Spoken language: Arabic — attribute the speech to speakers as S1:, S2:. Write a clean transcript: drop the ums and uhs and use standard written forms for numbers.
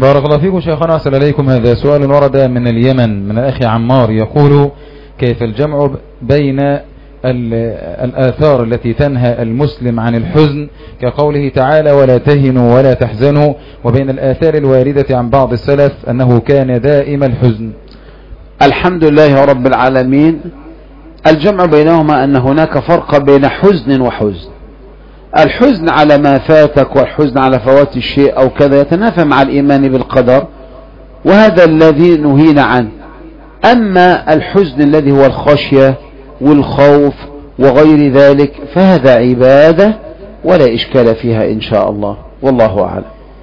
S1: بارك الله فيكم شيخنا، أحسن إليكم. هذا سؤال ورد من اليمن من الأخ عمار، يقول: كيف الجمع بين الآثار التي تنهى المسلم عن الحزن كقوله تعالى ولا تهنوا ولا تحزنوا، وبين الآثار الواردة عن بعض السلف أنه كان دائم الحزن؟
S2: الحمد لله رب العالمين. الجمع بينهما أن هناك فرق بين حزن وحزن. الحزن على ما فاتك والحزن على فوات الشيء أو كذا يتنافى مع الإيمان بالقدر، وهذا الذي نهينا عنه. أما الحزن الذي هو الخشية والخوف وغير ذلك فهذا عبادة ولا إشكال فيها إن شاء الله، والله أعلم.